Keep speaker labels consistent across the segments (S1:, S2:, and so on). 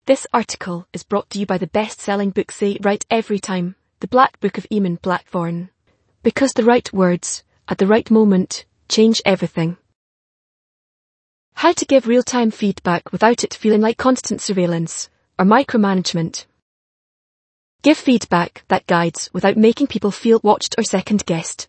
S1: This article is brought to you by the best-selling book Say It Right Every Time, The Black Book of Eamon Blackthorne. Because the right words, at the right moment, change everything. How to give real-time feedback without it feeling like constant surveillance or micromanagement. Give feedback that guides without making people feel watched or second-guessed.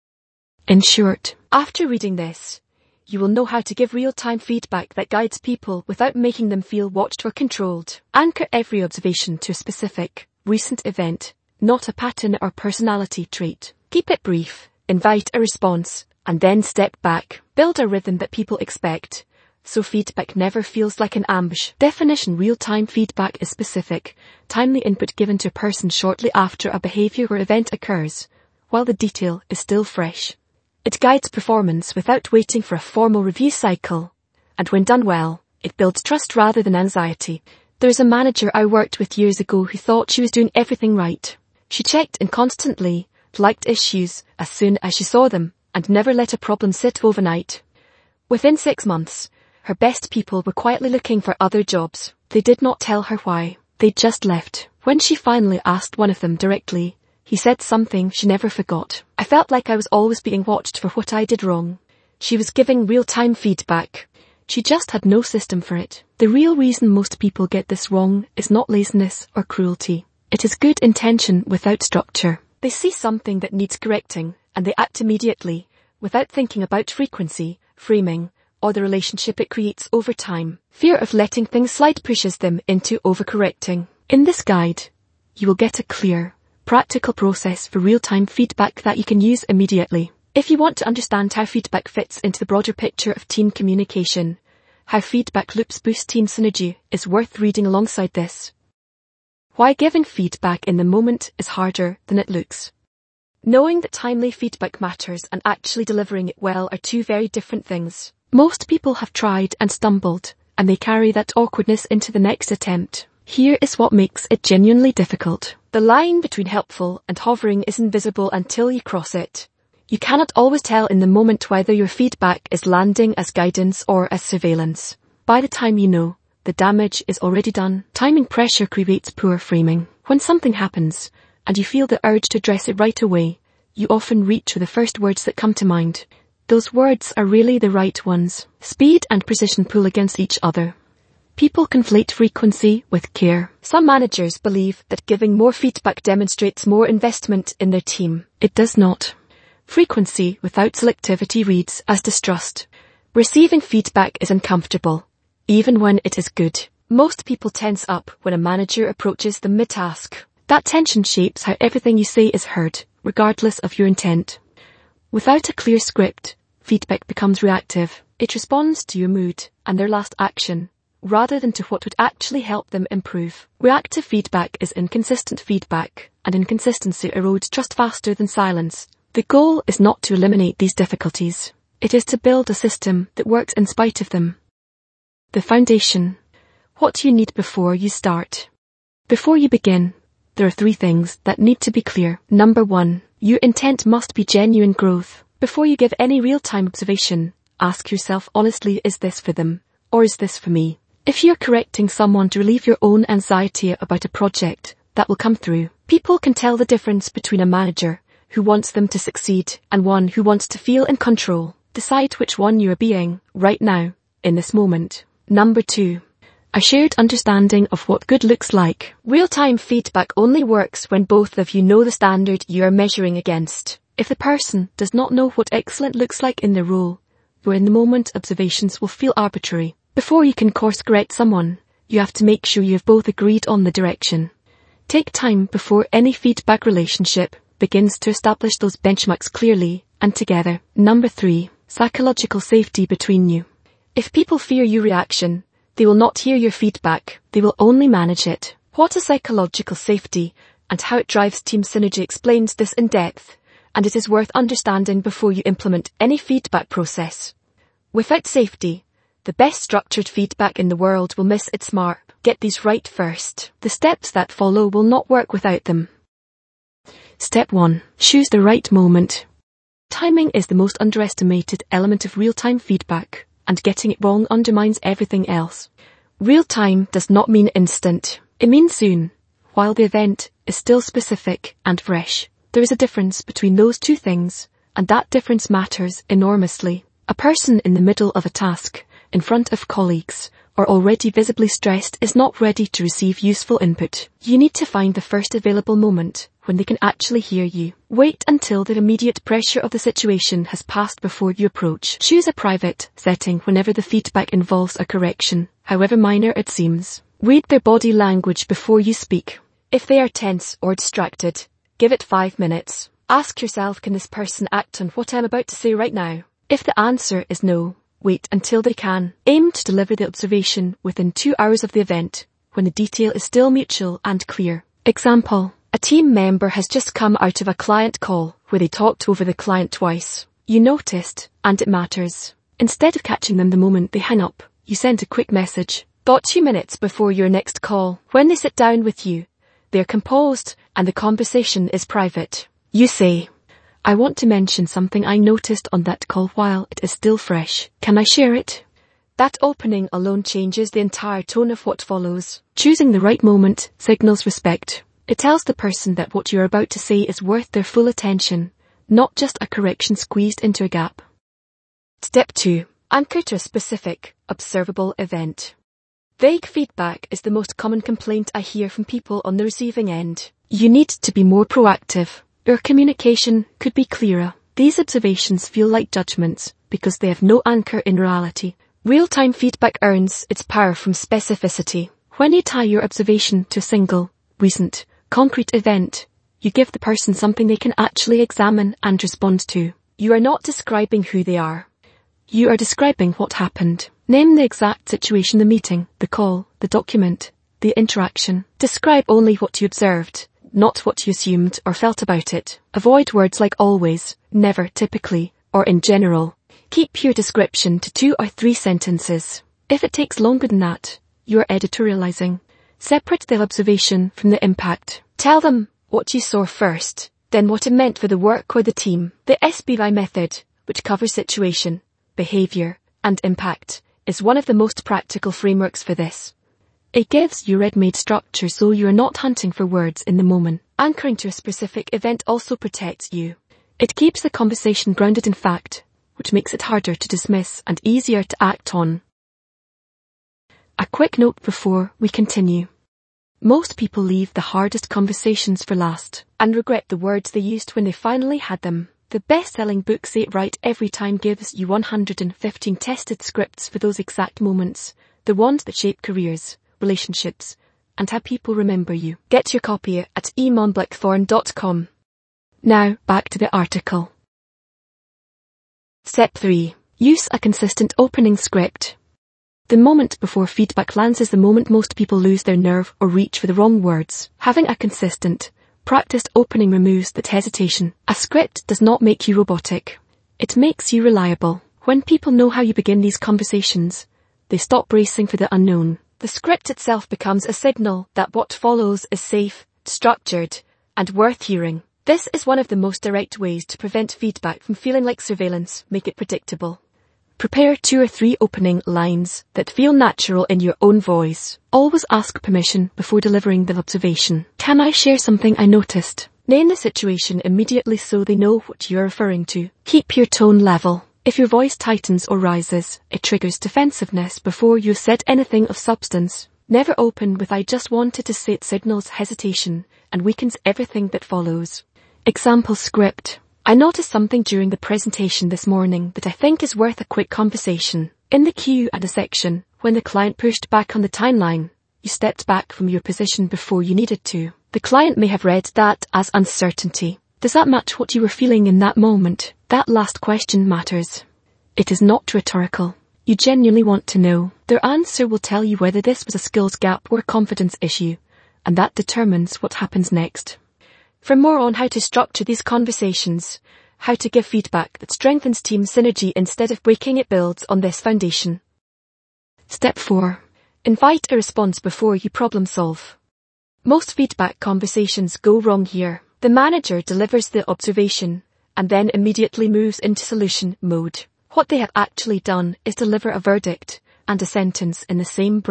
S1: In short, after reading this, you will know how to give real-time feedback that guides people without making them feel watched or controlled. Anchor every observation to a specific, recent event, not a pattern or personality trait. Keep it brief, invite a response, and then step back. Build a rhythm that people expect, so feedback never feels like an ambush. Definition: real-time feedback is specific, timely input given to a person shortly after a behavior or event occurs, while the detail is still fresh. It guides performance without waiting for a formal review cycle, and when done well, it builds trust rather than anxiety. There's a manager I worked with years ago who thought she was doing everything right. She checked in constantly, flagged issues as soon as she saw them, and never let a problem sit overnight. Within 6 months, her best people were quietly looking for other jobs. They did not tell her why. They just left. When she finally asked one of them directly, he said something she never forgot. I felt like I was always being watched for what I did wrong. She was giving real-time feedback. She just had no system for it. The real reason most people get this wrong is not laziness or cruelty. It is good intention without structure. They see something that needs correcting, and they act immediately, without thinking about frequency, framing, or the relationship it creates over time. Fear of letting things slide pushes them into overcorrecting. In this guide, you will get a clear, practical process for real-time feedback that you can use immediately. If you want to understand how feedback fits into the broader picture of team communication, how feedback loops boost team synergy is worth reading alongside this. Why giving feedback in the moment is harder than it looks. Knowing that timely feedback matters and actually delivering it well are two very different things. Most people have tried and stumbled, and they carry that awkwardness into the next attempt. Here is what makes it genuinely difficult. The line between helpful and hovering is invisible until you cross it. You cannot always tell in the moment whether your feedback is landing as guidance or as surveillance. By the time you know, the damage is already done. Timing pressure creates poor framing. When something happens, and you feel the urge to address it right away, you often reach for the first words that come to mind. Those words are really the right ones. Speed and precision pull against each other. People conflate frequency with care. Some managers believe that giving more feedback demonstrates more investment in their team. It does not. Frequency without selectivity reads as distrust. Receiving feedback is uncomfortable, even when it is good. Most people tense up when a manager approaches them mid-task. That tension shapes how everything you say is heard, regardless of your intent. Without a clear script, feedback becomes reactive. It responds to your mood and their last action, rather than to what would actually help them improve. Reactive feedback is inconsistent feedback, and inconsistency erodes trust faster than silence. The goal is not to eliminate these difficulties. It is to build a system that works in spite of them. The foundation. What do you need before you start? Before you begin, there are 3 things that need to be clear. Number 1, your intent must be genuine growth. Before you give any real-time observation, ask yourself honestly, is this for them, or is this for me? If you're correcting someone to relieve your own anxiety about a project, that will come through. People can tell the difference between a manager who wants them to succeed and one who wants to feel in control. Decide which one you are being, right now, in this moment. Number 2, a shared understanding of what good looks like. Real-time feedback only works when both of you know the standard you are measuring against. If the person does not know what excellent looks like in their role, your in-the-moment observations will feel arbitrary. Before you can course-correct someone, you have to make sure you have both agreed on the direction. Take time before any feedback relationship begins to establish those benchmarks clearly and together. Number 3, psychological safety between you. If people fear your reaction, they will not hear your feedback, they will only manage it. What is psychological safety and how it drives team synergy explains this in depth, and it is worth understanding before you implement any feedback process. Without safety, the best structured feedback in the world will miss its mark. Get these right first. The steps that follow will not work without them. Step 1. Choose the right moment. Timing is the most underestimated element of real-time feedback, and getting it wrong undermines everything else. Real time does not mean instant. It means soon, while the event is still specific and fresh. There is a difference between those two things, and that difference matters enormously. A person in the middle of a task, in front of colleagues, or already visibly stressed is not ready to receive useful input. You need to find the first available moment when they can actually hear you. Wait until the immediate pressure of the situation has passed before you approach. Choose a private setting whenever the feedback involves a correction, however minor it seems. Read their body language before you speak. If they are tense or distracted, give it 5 minutes. Ask yourself, can this person act on what I'm about to say right now? If the answer is no, wait until they can. Aim to deliver the observation within 2 hours of the event, when the detail is still mutual and clear. Example: a team member has just come out of a client call where they talked over the client twice. You noticed, and it matters. Instead of catching them the moment they hang up, you send a quick message. Got 2 minutes before your next call. When they sit down with you, they're composed and the conversation is private. You say, I want to mention something I noticed on that call while it is still fresh. Can I share it? That opening alone changes the entire tone of what follows. Choosing the right moment signals respect. It tells the person that what you're about to say is worth their full attention, not just a correction squeezed into a gap. Step 2. Anchor to a specific, observable event. Vague feedback is the most common complaint I hear from people on the receiving end. You need to be more proactive. Your communication could be clearer. These observations feel like judgments because they have no anchor in reality. Real-time feedback earns its power from specificity. When you tie your observation to a single, recent, concrete event, you give the person something they can actually examine and respond to. You are not describing who they are. You are describing what happened. Name the exact situation: the meeting, the call, the document, the interaction. Describe only what you observed, not what you assumed or felt about it. Avoid words like always, never, typically, or in general. Keep your description to 2 or 3 sentences. If it takes longer than that, you are editorializing. Separate the observation from the impact. Tell them what you saw first, then what it meant for the work or the team. The SBI method, which covers situation, behavior, and impact, is one of the most practical frameworks for this. It gives you ready-made structure so you are not hunting for words in the moment. Anchoring to a specific event also protects you. It keeps the conversation grounded in fact, which makes it harder to dismiss and easier to act on. A quick note before we continue. Most people leave the hardest conversations for last and regret the words they used when they finally had them. The best-selling book Say It Right Every Time gives you 115 tested scripts for those exact moments, the ones that shape careers, relationships, and how people remember you. Get your copy at eamonblackthorn.com. Now, back to the article. Step 3. Use a consistent opening script. The moment before feedback lands is the moment most people lose their nerve or reach for the wrong words. Having a consistent, practiced opening removes that hesitation. A script does not make you robotic. It makes you reliable. When people know how you begin these conversations, they stop bracing for the unknown. The script itself becomes a signal that what follows is safe, structured, and worth hearing. This is one of the most direct ways to prevent feedback from feeling like surveillance. Make it predictable. Prepare 2 or 3 opening lines that feel natural in your own voice. Always ask permission before delivering the observation. Can I share something I noticed? Name the situation immediately so they know what you're referring to. Keep your tone level. If your voice tightens or rises, it triggers defensiveness before you've said anything of substance. Never open with I just wanted to say. It signals hesitation and weakens everything that follows. Example script. I noticed something during the presentation this morning that I think is worth a quick conversation. In the queue at a section, when the client pushed back on the timeline, you stepped back from your position before you needed to. The client may have read that as uncertainty. Does that match what you were feeling in that moment? That last question matters. It is not rhetorical. You genuinely want to know. Their answer will tell you whether this was a skills gap or a confidence issue, and that determines what happens next. For more on how to structure these conversations, how to give feedback that strengthens team synergy instead of breaking it, builds on this foundation. Step 4. Invite a response before you problem solve. Most feedback conversations go wrong here. The manager delivers the observation and then immediately moves into solution mode. What they have actually done is deliver a verdict and a sentence in the same breath.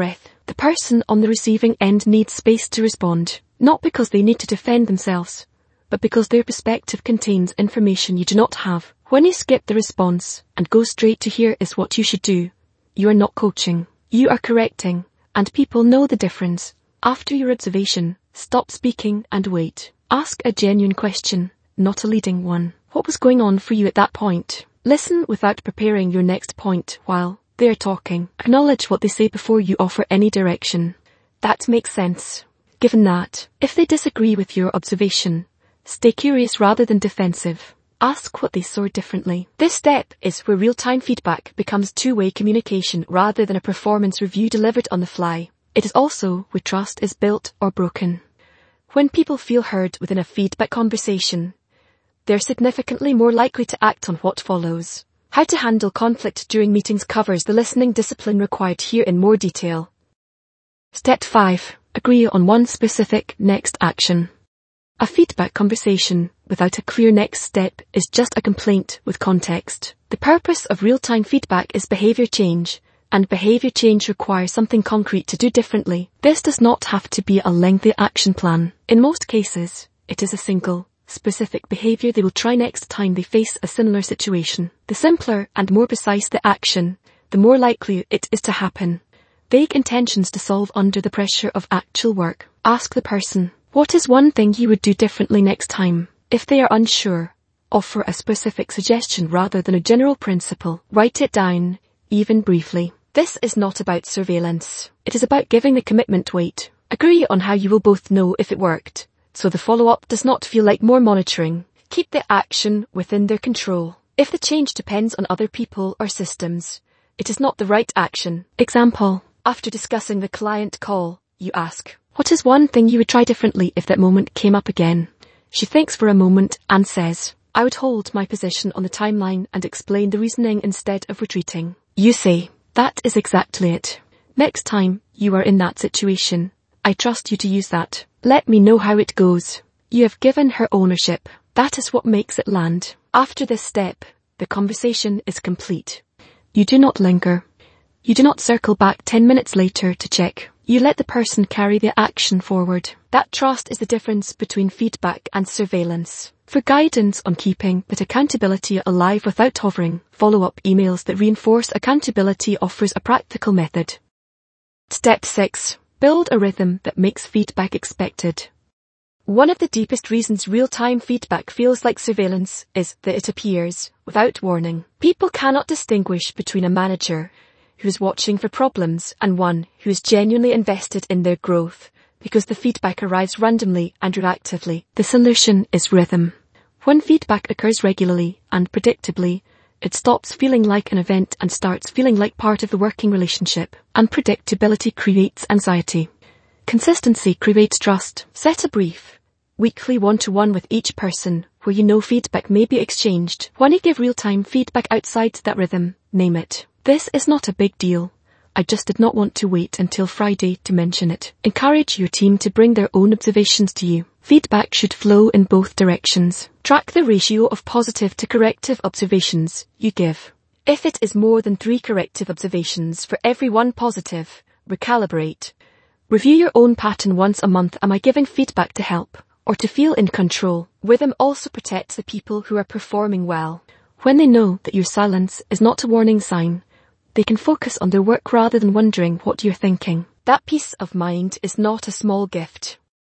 S1: The person on the receiving end needs space to respond, not because they need to defend themselves, but because their perspective contains information you do not have. When you skip the response and go straight to "here is what you should do," you are not coaching, you are correcting, and people know the difference. After your observation, stop speaking and wait. Ask a genuine question, not a leading one. What was going on for you at that point? Listen without preparing your next point while they are talking. Acknowledge what they say before you offer any direction. That makes sense. Given that, if they disagree with your observation, stay curious rather than defensive. Ask what they saw differently. This step is where real-time feedback becomes two-way communication rather than a performance review delivered on the fly. It is also where trust is built or broken. When people feel heard within a feedback conversation, they're significantly more likely to act on what follows. How to handle conflict during meetings covers the listening discipline required here in more detail. Step 5. Agree on one specific next action. A feedback conversation without a clear next step is just a complaint with context. The purpose of real-time feedback is behavior change, and behavior change requires something concrete to do differently. This does not have to be a lengthy action plan. In most cases, it is a single, specific behavior they will try next time they face a similar situation. The simpler and more precise the action, the more likely it is to happen. Vague intentions dissolve under the pressure of actual work. Ask the person, what is one thing you would do differently next time? If they are unsure, offer a specific suggestion rather than a general principle. Write it down, even briefly. This is not about surveillance. It is about giving the commitment weight. Agree on how you will both know if it worked, so the follow-up does not feel like more monitoring. Keep the action within their control. If the change depends on other people or systems, it is not the right action. Example. After discussing the client call, you ask, what is one thing you would try differently if that moment came up again? She thinks for a moment and says, I would hold my position on the timeline and explain the reasoning instead of retreating. You say, that is exactly it. Next time you are in that situation, I trust you to use that. Let me know how it goes. You have given her ownership. That is what makes it land. After this step, the conversation is complete. You do not linger. You do not circle back 10 minutes later to check. You let the person carry the action forward. That trust is the difference between feedback and surveillance. For guidance on keeping that accountability alive without hovering, follow-up emails that reinforce accountability offers a practical method. Step 6. Build a rhythm that makes feedback expected. One of the deepest reasons real-time feedback feels like surveillance is that it appears without warning. People cannot distinguish between a manager who is watching for problems and one who is genuinely invested in their growth, because the feedback arrives randomly and reactively. The solution is rhythm. When feedback occurs regularly and predictably, it stops feeling like an event and starts feeling like part of the working relationship. Unpredictability creates anxiety. Consistency creates trust. Set a brief, weekly one-to-one with each person where you know feedback may be exchanged. When you give real-time feedback outside that rhythm, name it. This is not a big deal. I just did not want to wait until Friday to mention it. Encourage your team to bring their own observations to you. Feedback should flow in both directions. Track the ratio of positive to corrective observations you give. If it is more than 3 corrective observations for every 1 positive, recalibrate. Review your own pattern once a month. Am I giving feedback to help or to feel in control? Rhythm also protects the people who are performing well. When they know that your silence is not a warning sign, they can focus on their work rather than wondering what you're thinking. That peace of mind is not a small gift.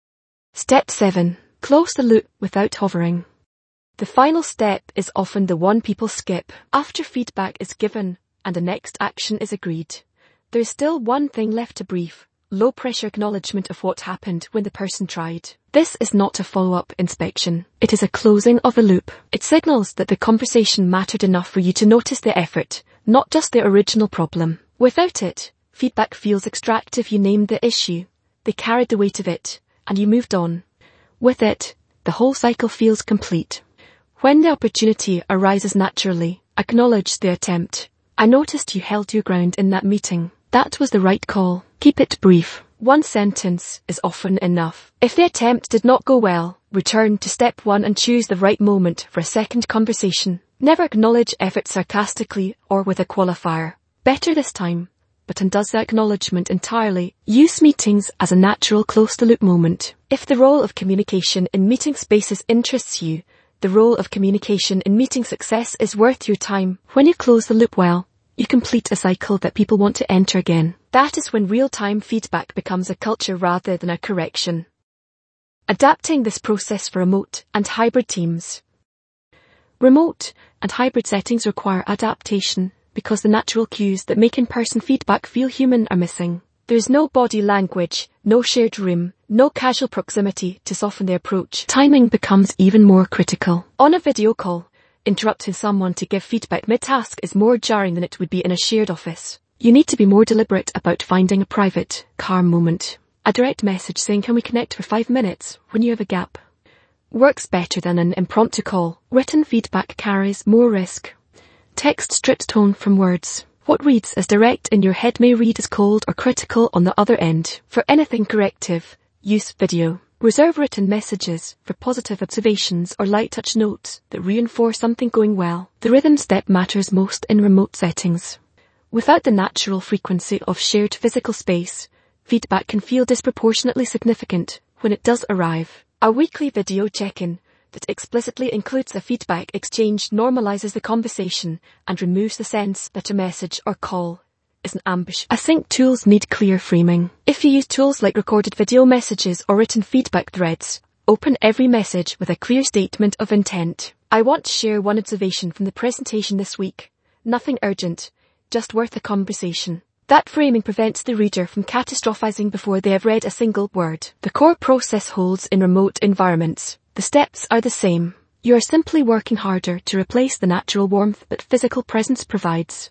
S1: Step 7. Close the loop without hovering. The final step is often the one people skip. After feedback is given and the next action is agreed, there is still one thing left to brief. Low-pressure acknowledgement of what happened when the person tried. This is not a follow-up inspection. It is a closing of the loop. It signals that the conversation mattered enough for you to notice the effort, not just the original problem. Without it, feedback feels extractive. You named the issue, they carried the weight of it, and you moved on. With it, the whole cycle feels complete. When the opportunity arises naturally, acknowledge the attempt. I noticed you held your ground in that meeting. That was the right call. Keep it brief. 1 sentence is often enough. If the attempt did not go well, return to step 1 and choose the right moment for a second conversation. Never acknowledge effort sarcastically or with a qualifier. Better this time, but undoes the acknowledgement entirely. Use meetings as a natural close-the-loop moment. If the role of communication in meeting spaces interests you, the role of communication in meeting success is worth your time. When you close the loop well, you complete a cycle that people want to enter again. That is when real-time feedback becomes a culture rather than a correction. Adapting this process for remote and hybrid teams. Remote and hybrid settings require adaptation because the natural cues that make in-person feedback feel human are missing. There is no body language, no shared room, no casual proximity to soften the approach. Timing becomes even more critical. On a video call, interrupting someone to give feedback mid-task is more jarring than it would be in a shared office. You need to be more deliberate about finding a private, calm moment. A direct message saying, "Can we connect for 5 minutes?" when you have a gap works better than an impromptu call. Written feedback carries more risk. Text strips tone from words. What reads as direct in your head may read as cold or critical on the other end. For anything corrective, use video. Reserve written messages for positive observations or light touch notes that reinforce something going well. The rhythm step matters most in remote settings. Without the natural frequency of shared physical space, feedback can feel disproportionately significant when it does arrive. A weekly video check-in that explicitly includes a feedback exchange normalizes the conversation and removes the sense that a message or call is an ambush. Async tools need clear framing. If you use tools like recorded video messages or written feedback threads, open every message with a clear statement of intent. I want to share one observation from the presentation this week. Nothing urgent, just worth a conversation. That framing prevents the reader from catastrophizing before they have read a single word. The core process holds in remote environments. The steps are the same. You are simply working harder to replace the natural warmth that physical presence provides.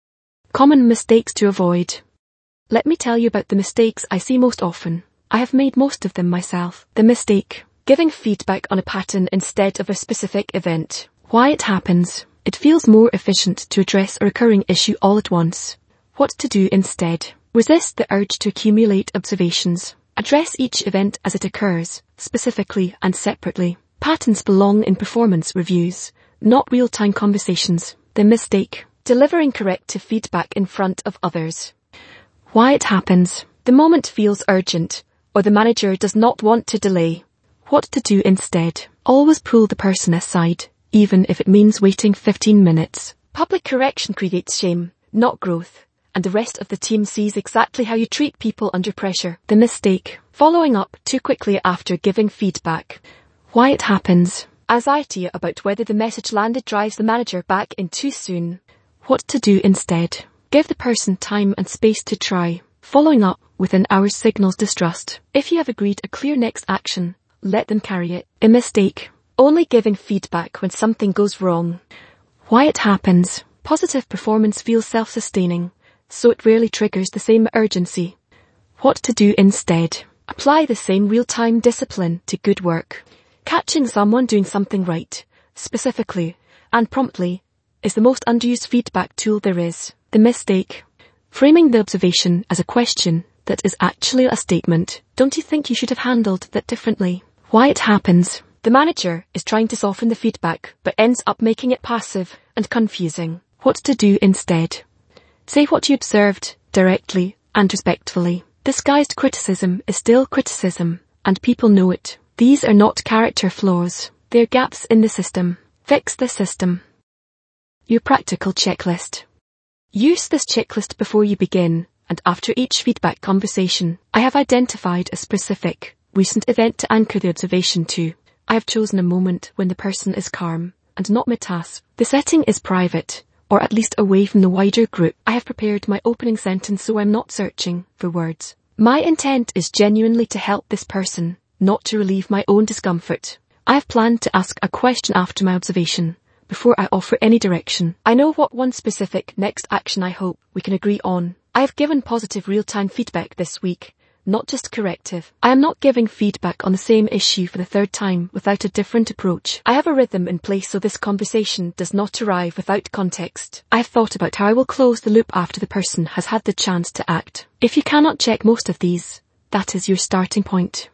S1: Common mistakes to avoid. Let me tell you about the mistakes I see most often. I have made most of them myself. The mistake: giving feedback on a pattern instead of a specific event. Why it happens. It feels more efficient to address a recurring issue all at once. What to do instead. Resist the urge to accumulate observations. Address each event as it occurs, specifically and separately. Patterns belong in performance reviews, not real-time conversations. The mistake: delivering corrective feedback in front of others. Why it happens. The moment feels urgent, or the manager does not want to delay. What to do instead. Always pull the person aside, even if it means waiting 15 minutes. Public correction creates shame, not growth, and the rest of the team sees exactly how you treat people under pressure. The mistake: following up too quickly after giving feedback. Why it happens. Anxiety about whether the message landed drives the manager back in too soon. What to do instead. Give the person time and space to try. Following up within hours signals distrust. If you have agreed a clear next action, let them carry it. A mistake: only giving feedback when something goes wrong. Why it happens. Positive performance feels self-sustaining, so it rarely triggers the same urgency. What to do instead. Apply the same real-time discipline to good work. Catching someone doing something right, specifically and promptly, is the most underused feedback tool there is. The mistake: framing the observation as a question that is actually a statement. Don't you think you should have handled that differently? Why it happens. The manager is trying to soften the feedback, but ends up making it passive and confusing. What to do instead. Say what you observed, directly and respectfully. Disguised criticism is still criticism, and people know it. These are not character flaws. They're gaps in the system. Fix the system. Your practical checklist. Use this checklist before you begin, and after each feedback conversation. I have identified a specific, recent event to anchor the observation to. I have chosen a moment when the person is calm, and not mid-task. The setting is private, or at least away from the wider group. I have prepared my opening sentence so I'm not searching for words. My intent is genuinely to help this person, not to relieve my own discomfort. I have planned to ask a question after my observation, before I offer any direction. I know what one specific next action I hope we can agree on. I have given positive real-time feedback this week, not just corrective. I am not giving feedback on the same issue for the third time without a different approach. I have a rhythm in place so this conversation does not arrive without context. I have thought about how I will close the loop after the person has had the chance to act. If you cannot check most of these, that is your starting point.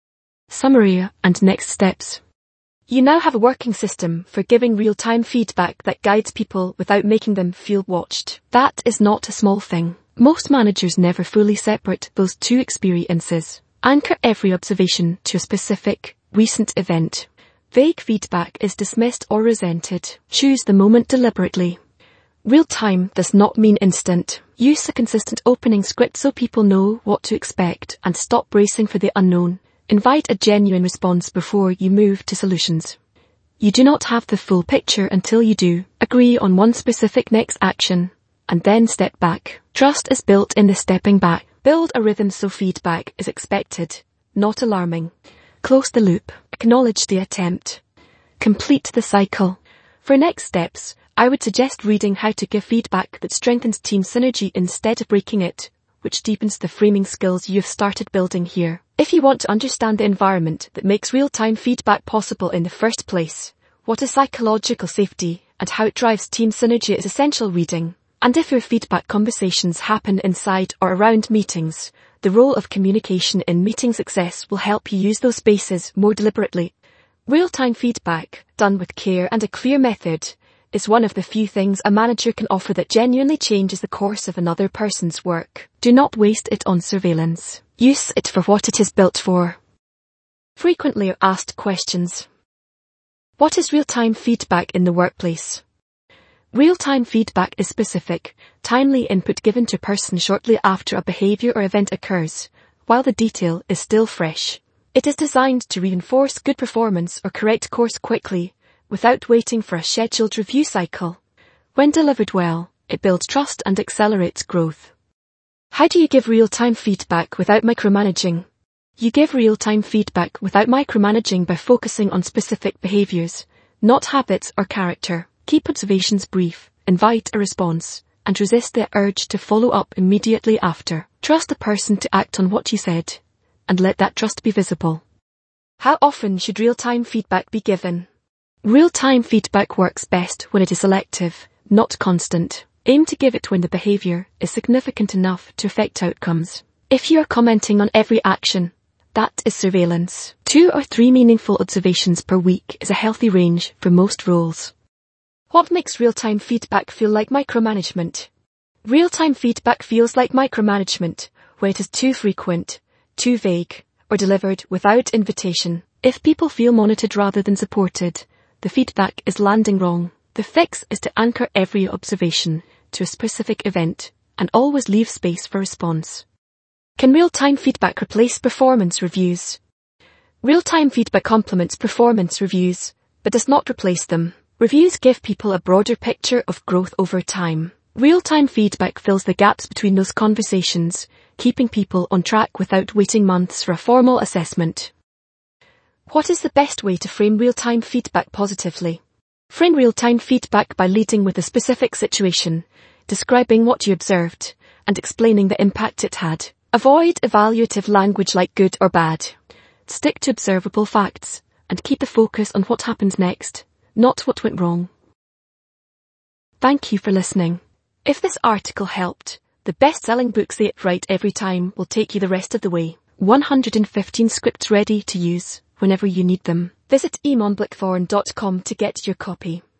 S1: Summary and next steps. You now have a working system for giving real-time feedback that guides people without making them feel watched. That is not a small thing. Most managers never fully separate those two experiences. Anchor every observation to a specific, recent event. Vague feedback is dismissed or resented. Choose the moment deliberately. Real time does not mean instant. Use a consistent opening script so people know what to expect and stop bracing for the unknown. Invite a genuine response before you move to solutions. You do not have the full picture until you do. Agree on one specific next action and then step back. Trust is built in the stepping back. Build a rhythm so feedback is expected, not alarming. Close the loop. Acknowledge the attempt. Complete the cycle. For next steps, I would suggest reading How to Give Feedback That Strengthens Team Synergy Instead of Breaking It, which deepens the framing skills you've started building here. If you want to understand the environment that makes real-time feedback possible in the first place, what is psychological safety and how it drives team synergy is essential reading. And if your feedback conversations happen inside or around meetings, the role of communication in meeting success will help you use those spaces more deliberately. Real-time feedback, done with care and a clear method, is one of the few things a manager can offer that genuinely changes the course of another person's work. Do not waste it on surveillance. Use it for what it is built for. Frequently asked questions. What is real-time feedback in the workplace? Real-time feedback is specific, timely input given to a person shortly after a behavior or event occurs, while the detail is still fresh. It is designed to reinforce good performance or correct course quickly, without waiting for a scheduled review cycle. When delivered well, it builds trust and accelerates growth. How do you give real-time feedback without micromanaging? You give real-time feedback without micromanaging by focusing on specific behaviors, not habits or character. Keep observations brief, invite a response, and resist the urge to follow up immediately after. Trust the person to act on what you said, and let that trust be visible. How often should real-time feedback be given? Real-time feedback works best when it is selective, not constant. Aim to give it when the behavior is significant enough to affect outcomes. If you are commenting on every action, that is surveillance. 2 or 3 meaningful observations per week is a healthy range for most roles. What makes real-time feedback feel like micromanagement? Real-time feedback feels like micromanagement when it is too frequent, too vague, or delivered without invitation. If people feel monitored rather than supported, the feedback is landing wrong. The fix is to anchor every observation to a specific event and always leave space for response. Can real-time feedback replace performance reviews? Real-time feedback complements performance reviews, but does not replace them. Reviews give people a broader picture of growth over time. Real-time feedback fills the gaps between those conversations, keeping people on track without waiting months for a formal assessment. What is the best way to frame real-time feedback positively? Frame real-time feedback by leading with a specific situation, describing what you observed, and explaining the impact it had. Avoid evaluative language like good or bad. Stick to observable facts, and keep the focus on what happens next, not what went wrong. Thank you for listening. If this article helped, the best-selling book Say It Right Every Time will take you the rest of the way. 115 scripts ready to use whenever you need them. Visit eamonblackthorn.com to get your copy.